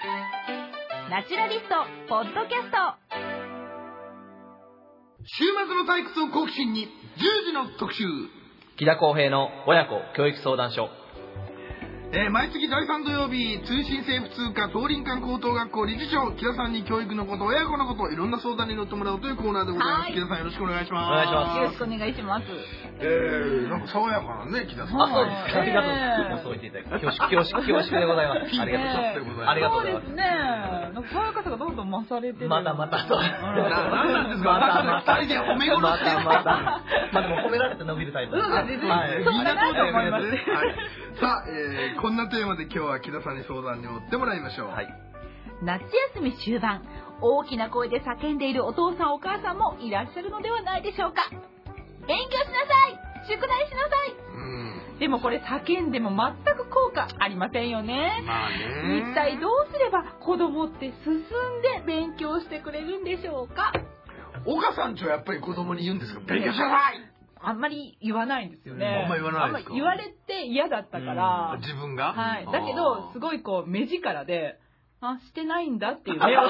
ナチュラリストポッドキャスト。 週末の退屈を好奇心に10時の特集、 木田康平の親子教育相談所。 毎月第3土曜日、通信制普通科東林間高等学校理事長木田さんに教育のこと、親子のこと、いろんな相談に乗ってもらおうというコーナーでございます。木田さんよろしくお願いします。 お願いします。 よろしくお願いします。 なんか爽やかなね、木田さん。 そうですか。ありがとうございます。そう言っていただき恐縮でございます。ありがとうございます。ありがとうございます。 そうですね。なんか爽やかさがどんどん増されてる。 またそう。 何なんですか。二人で褒め殺して。 でも褒められて伸びるタイプ。 そうですね。 みんなそうだと思います。 はい。 さあ、こんなテーマで今日は木田さんに相談に乗ってもらいましょう。はい。 夏休み終盤、大きな声で叫んでいるお父さんお母さんもいらっしゃるのではないでしょうか。勉強しなさい、宿題しなさい。でもこれ叫んでも全く効果ありませんよね。 まあね。 一体どうすれば子供って進んで勉強してくれるんでしょうか。 岡さんちはやっぱり子供に言うんですか、勉強しなさい。 あんまり言わないんですよね。 あんまり言わないですか。 言われて嫌だったから。 自分が。 はい。だけどすごいこう目力で、してないんだっていう目線。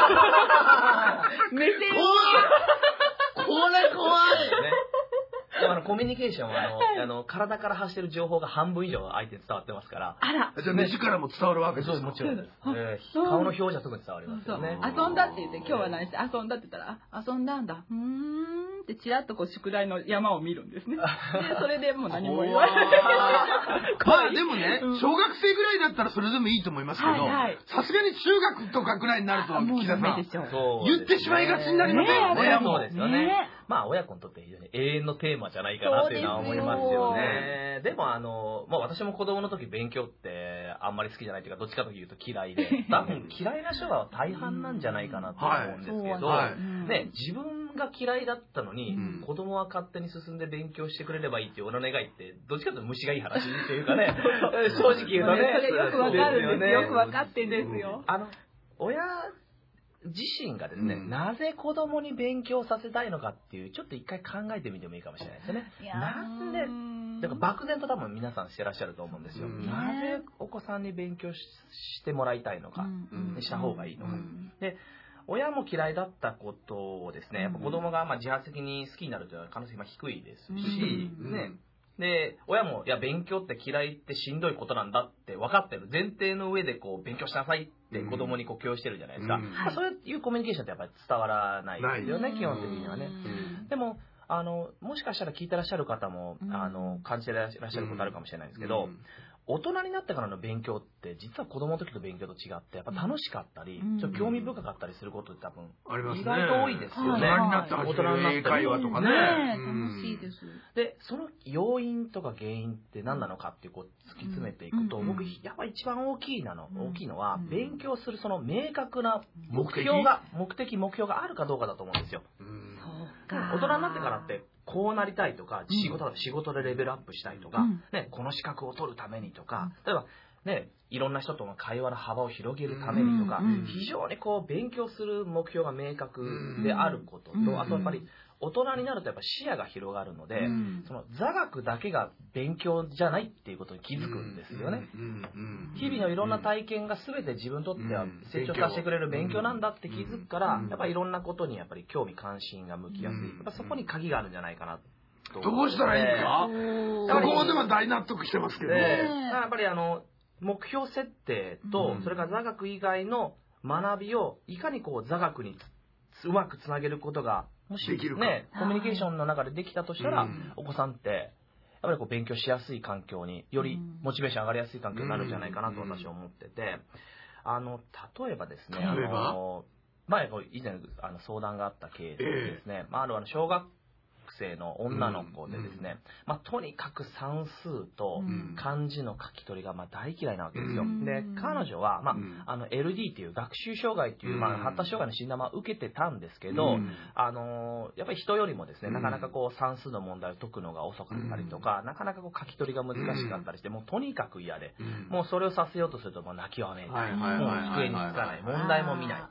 これ怖い。 でもコミュニケーションは体から発してる情報が半分以上相手に伝わってますから。 あら。 じゃあ目力も伝わるわけですか。 そうもちろんです。顔の表情は特に伝わりますよね。 遊んだって言って今日は何して遊んだって言ったら遊んだんだ。ってちらっとこう宿題の山を見るんですね。でそれでもう何も言わない。 まあでもね、小学生ぐらいだったらそれでもいいと思いますけど、さすがに中学とかぐらいになると木田さん言ってしまいがちになりますよね。 そうですよね。まあ親子にとって非常に永遠のテーマじゃないかなっていうのは思いますよね。でも私も子供の時勉強ってあんまり好きじゃないというか、どっちかというと嫌いで、多分嫌いな人が大半なんじゃないかなと思うんですけど、ね、自分が嫌いだったのに、子供は勝手に進んで勉強してくれればいいっていう俺の願いって、どっちかというと虫がいい話っていうかね、正直言うとね。 それよくわかるんですよ。よくわかってんですよ。 親自身がですね、なぜ子供に勉強させたいのかっていう、ちょっと一回考えてみてもいいかもしれないですよね。なんで、だから漠然と多分皆さんしてらっしゃると思うんですよ。なぜお子さんに勉強してもらいたいのか、した方がいいのか。で、親も嫌いだったことをですね、やっぱ子供が自発的に好きになるという可能性が低いですし、ね。で、親も、いや、勉強って嫌いってしんどいことなんだって分かってる前提の上で、勉強しなさいって子供に教養してるじゃないですか。そういうコミュニケーションってやっぱり伝わらないですよね、基本的にはね。でも、もしかしたら聞いてらっしゃる方も、感じてらっしゃることあるかもしれないんですけど、大人になってからの勉強って実は子供の時の勉強と違ってやっぱ楽しかったり、ちょっと興味深かったりすることって多分意外と多いですよね。 大人になって始める英会話とかね。 楽しいです。 で、その要因とか原因って何なのかっていう突き詰めていくと、僕やっぱ一番大きいのは勉強するその明確な目的があるかどうかだと思うんですよ。大人になってからってこうなりたいとか、仕事でレベルアップしたいとか、この資格を取るためにとか、例えばね、いろんな人との会話の幅を広げるためにとか、非常に勉強する目標が明確であることと、あとやっぱり大人になるとやっぱ視野が広がるので、その座学だけが勉強じゃないっていうことに気づくんですよね。日々のいろんな体験が全て自分にとっては成長させてくれる勉強なんだって気づくから、やっぱりいろんなことにやっぱり興味関心が向きやすい。やっぱそこに鍵があるんじゃないかなと。 どうしたらいいんですか？そこまでは大納得してますけど。 やっぱり目標設定と、それから座学以外の学びをいかに座学にうまくつなげることがもしね、コミュニケーションの中でできたとしたら、お子さんってやっぱり勉強しやすい環境に、よりモチベーション上がりやすい環境になるんじゃないかなと私は思ってて、例えばですね、前以前相談があったケースですね、小学生の女の子でですね、とにかく算数と漢字の書き取りが大嫌いなわけですよ。で、彼女は、LD っていう学習障害っていう、発達障害の診断を受けてたんですけど、やっぱり人よりもですね、なかなか算数の問題を解くのが遅かったりとか、なかなか書き取りが難しかったりして、もうとにかく嫌で、もうそれをさせようとすると泣きわめいたり、もう机につかない、問題も見ない。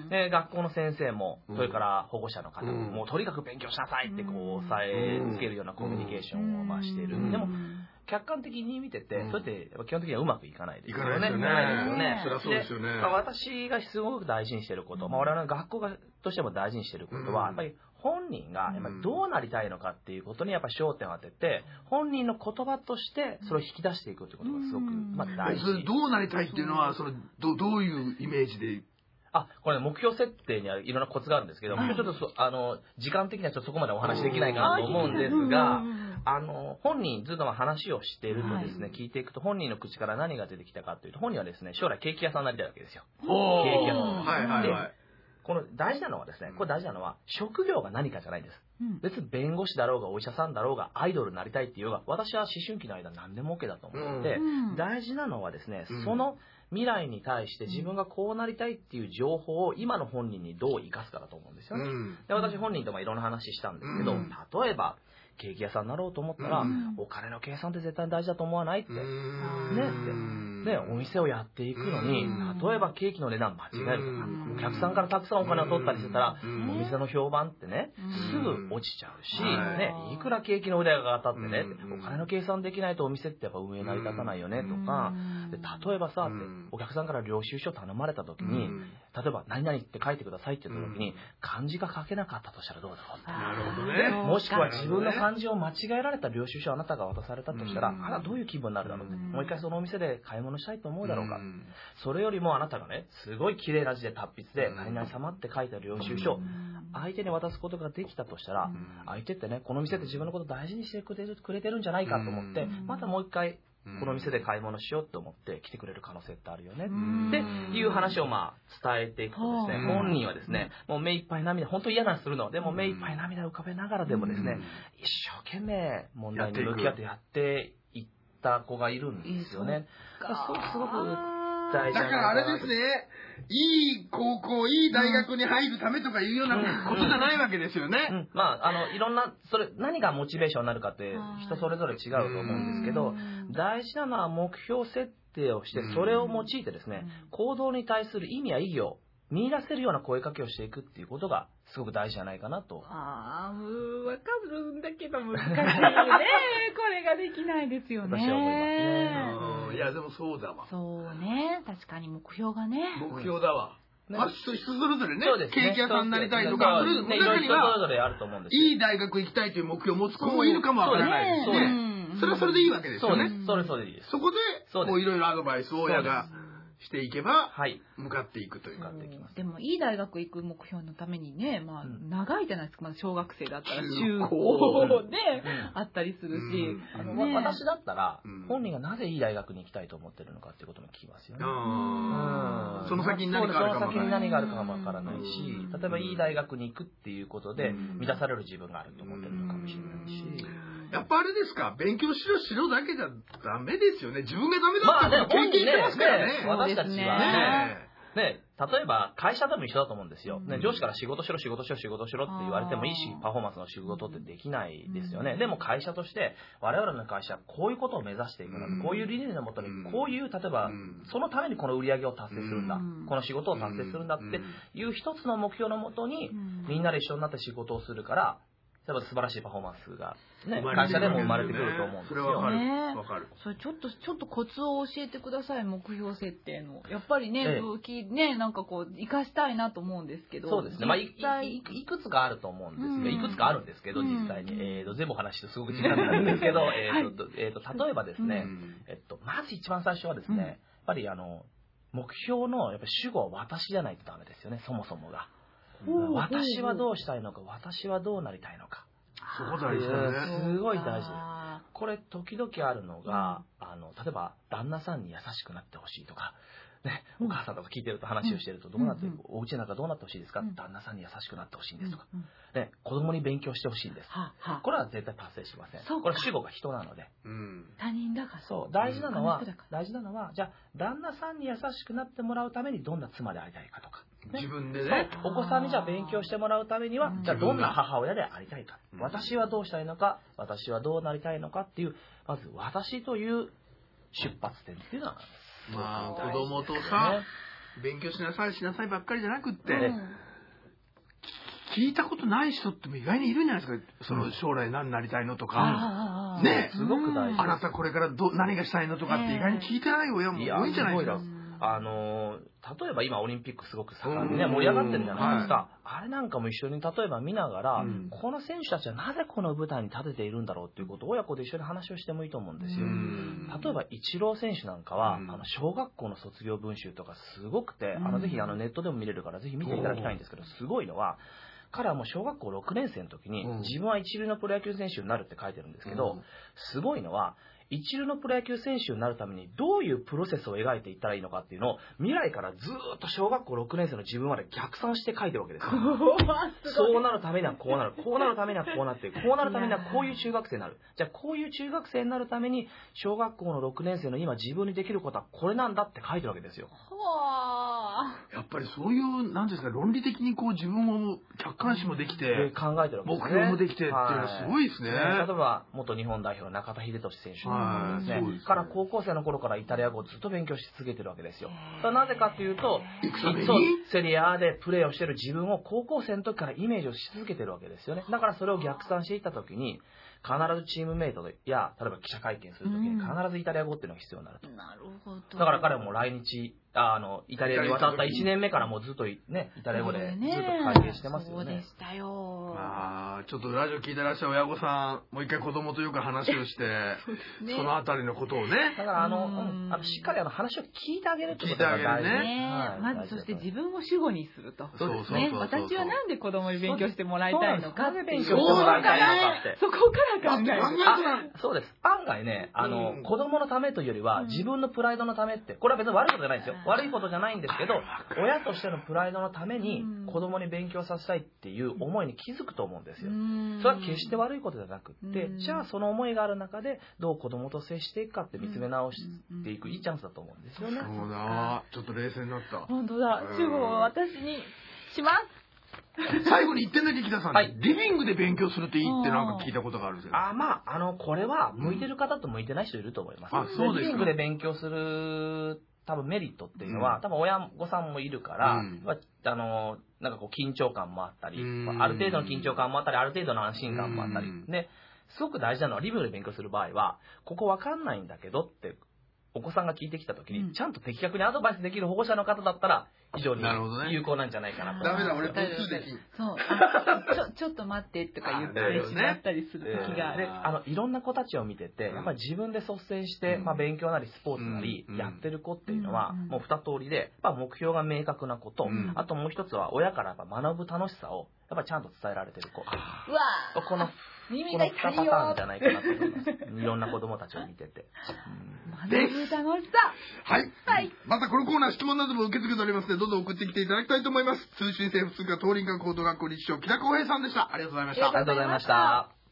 で、学校の先生も、それから保護者の方も、もうとにかく勉強しなさいって抑えつけるようなコミュニケーションをしている。でも客観的に見てて、それって基本的にはうまくいかないですよね。 いかないですよね。そりゃそうですよね。 私がすごく大事にしてること、我々の学校としても大事にしてることは、やっぱり本人がやっぱりどうなりたいのかっていうことにやっぱり焦点を当てて、本人の言葉としてそれを引き出していくということがすごく大事。 どうなりたいっていうのは、どういうイメージで？ これ目標設定にはいろんなコツがあるんですけど、ちょっと時間的にはちょっとそこまでお話できないかなと思うんですが、本人ずっと話をしているとですね、聞いていくと本人の口から何が出てきたかというと、本人はですね、将来ケーキ屋さんになりたいわけですよ。ケーキ屋さん。で、この大事なのはですね、職業が何かじゃないんです。別に弁護士だろうがお医者さんだろうがアイドルになりたいっていうのが、私は思春期の間何でも OK だと思うので、大事なのはですね、その未来に対して自分がこうなりたいっていう情報を今の本人にどう生かすかだと思うんですよね。で、私本人ともいろんな話したんですけど、例えばケーキ屋さんになろうと思ったら、お金の計算って絶対大事だと思わないって。ね、お店をやっていくのに、例えばケーキの値段間違えるとか、お客さんからたくさんお金を取ったりしてたら、お店の評判ってね、すぐ落ちちゃうし、ね、いくらケーキの腕が上がったってね、お金の計算できないとお店ってやっぱ運営成り立たないよねとか、で例えばさ、お客さんから領収書頼まれた時に、例えば何々って書いてくださいって言った時に、漢字が書けなかったとしたらどうだろうって。 なるほどね。 もしくは自分の漢字を間違えられた領収書をあなたが渡されたとしたら、あなたどういう気分になるだろうって。もう一回そのお店で買い物したいと思うだろうか。それよりもあなたがね、すごい綺麗な字で達筆で、何々様って書いた領収書、相手に渡すことができたとしたら、相手ってね、この店で自分のこと大事にしてくれてるんじゃないかと思って、またもう一回、この店で買い物しようと思って来てくれる可能性ってあるよねっていう話を伝えていくとですね、本人はですね、もう目いっぱい涙、本当に嫌なするのでも目いっぱい涙を浮かべながらでもですね、一生懸命問題に向き合ってやっていった子がいるんですよね。すごく大事な。 だからあれですね、いい高校、いい大学に入るためとかいうようなことじゃないわけですよね。 いろんな、何がモチベーションになるかって人それぞれ違うと思うんですけど、大事なのは目標設定をして、それを用いてですね、行動に対する意味や意義を見出せるような声かけをしていくっていうことがすごく大事じゃないかなと。 わかるんだけど難しいね。これができないですよね。 私は思いますね。 いやでもそうだわ。 そうね、確かに目標がね。 目標だわ。人それぞれね、ケーキ屋さんになりたいとか、それぞれあると思うんですよ。いい大学行きたいという目標を持つ子もいるかもわからないですね。それはそれでいいわけですよね。 それでいいです。 そこでこういろいろアドバイスを親がしていけば、向かっていくというか。 でもいい大学行く目標のためにね、長いじゃないですか。まだ小学生だったら中高であったりするし、 私だったら本人がなぜいい大学に行きたいと思ってるのかっていうことも聞きますよね。 その先に何があるかもわからないし、例えばいい大学に行くっていうことで満たされる自分があると思ってるのかもしれないし。 やっぱあれですか、勉強しろだけじゃダメですよね。自分がダメだって経験してますからね。 私たちはね、例えば会社でも一緒だと思うんですよ。上司から仕事しろって言われてもいいし、パフォーマンスの仕事ってできないですよね。でも会社として我々の会社はこういうことを目指していくので、こういう理念のもとにこういう、例えばそのためにこの売り上げを達成するんだ、この仕事を達成するんだっていう一つの目標のもとにみんなで一緒になって仕事をするから、素晴らしいパフォーマンスが、会社でも生まれてくると思うんですよ。 それはわかる。 それちょっとコツを教えてください、目標設定の。やっぱりね、武器ね、なんかこう生かしたいなと思うんですけど。 そうですね。いくつかあると思うんですけど、いくつかあるんですけど、実際に。全部話してすごく時間なんですけど、例えばですね、まず一番最初はですね、やっぱり目標のやっぱ主語は私じゃないとダメですよね、そもそもが。私はどうしたいのか、私はどうなりたいのか。 そこ大事だね。 すごい大事です。これ時々あるのが、例えば旦那さんに優しくなってほしいとか、ね、お母さんとか聞いてると話をしてると、どうなってお家なんかどうなってほしいですか、旦那さんに優しくなってほしいんですとか、ね、子供に勉強してほしいんです。これは絶対達成しません。これ主語が人なので。 他人だから。 そう、大事なのは、じゃあ旦那さんに優しくなってもらうためにどんな妻でありたいかとか。 自分でね。 お子さんにじゃあ勉強してもらうためには、じゃあどんな母親でありたいか。私はどうしたいのか、私はどうなりたいのかっていう、まず私という出発点っていうのは、 子供とさ、勉強しなさいばっかりじゃなくって、聞いたことない人って意外にいるんじゃないですか。その将来何になりたいのとか、 ね、 すごく大事。 あなたこれから何がしたいのとかって意外に聞いてない親も多いんじゃないですか。 例えば今オリンピックすごく盛んにね、盛り上がってるじゃないですか。あれなんかも一緒に例えば見ながら、この選手たちはなぜこの舞台に立てているんだろうっていうことを親子で一緒に話をしてもいいと思うんですよ。例えばイチロー選手なんかは、小学校の卒業文集とかすごくて、ぜひネットでも見れるからぜひ見ていただきたいんですけど、すごいのは、彼はもう小学校6年生の時に、自分は一流のプロ野球選手になるって書いてるんですけど、すごいのは、一流のプロ野球選手になるためにどういうプロセスを描いていったらいいのかっていうのを未来からずっと小学校6年生の自分まで逆算して書いてるわけですよ。そうなるためにはこうなる、こうなるためにはこうなって、こうなるためにはこういう中学生になる。じゃあこういう中学生になるために小学校の6年生の今自分にできることはこれなんだって書いてるわけですよ。 やっぱりそういうなんですか、論理的にこう自分を客観視もできて考えてるわけですね。 目標もできてっていうのはすごいですね。例えば元日本代表の中田英寿選手ですね。から高校生の頃からイタリア語をずっと勉強し続けてるわけですよ。なぜかというと、セリアでプレーをしている自分を高校生の時からイメージをし続けてるわけですよね。だからそれを逆算していった時に、必ずチームメイトや例えば記者会見する時に必ずイタリア語っていうのが必要になると。 なるほど。 だから彼はもう来日イタリアに渡った1年目からもうずっとね、イタリア語でずっと会見してますよね。 そうでしたよ。 ちょっとラジオ聞いてらっしゃる親御さん、もう一回子供とよく話をして、そのあたりのことをね。 だからしっかり話を聞いてあげるってことが大事ね。まずそして自分を主語にすると。そうですね。私はなんで子供に勉強してもらいたいのか。 勉強してもらいたいのかって。 そこから考える。 そうです。案外ね、子供のためというよりは自分のプライドのためって、これは別に悪いことじゃないんですよ。悪いことじゃないんですけど、親としてのプライドのために子供に勉強させたいっていう思いに気づくと思うんですよ。それは決して悪いことじゃなくって、じゃあその思いがある中でどう子供と接していくかって見つめ直していくいいチャンスだと思うんですよね。 そうだ、ちょっと冷静になった。 本当だ、主語を私にします。 最後に1点だけ木田さん、リビングで勉強するっていいってなんか聞いたことがあるんですよ。 これは向いてる方と向いてない人いると思います。リビングで勉強する多分メリットっていうのは、多分親御さんもいるから、なんかこう緊張感もあったり、ある程度の緊張感もあったり、ある程度の安心感もあったり、ね、すごく大事なのはリビングで勉強する場合は、ここわかんないんだけどってお子さんが聞いてきたときに、ちゃんと的確にアドバイスできる保護者の方だったら非常に有効なんじゃないかなと。 ダメだ、俺文通できん。 そう。ちょっと待ってとか言ってしまったりする時がある。 いろんな子たちを見てて、やっぱり自分で率先して、勉強なりスポーツなりやってる子っていうのは、もう2通りで、目標が明確な子と、あともう一つは親からやっぱ学ぶ楽しさをやっぱちゃんと伝えられてる子。この2パターンじゃないかなと思います。いろんな子供たちを見てて。 学ぶ楽しさ。 はい。またこのコーナー質問なども受け付けておりますので、どうぞ送ってきていただきたいと思います。通信制普通科東林科高等学校理事長木田光平さんでした。ありがとうございました。 ありがとうございました。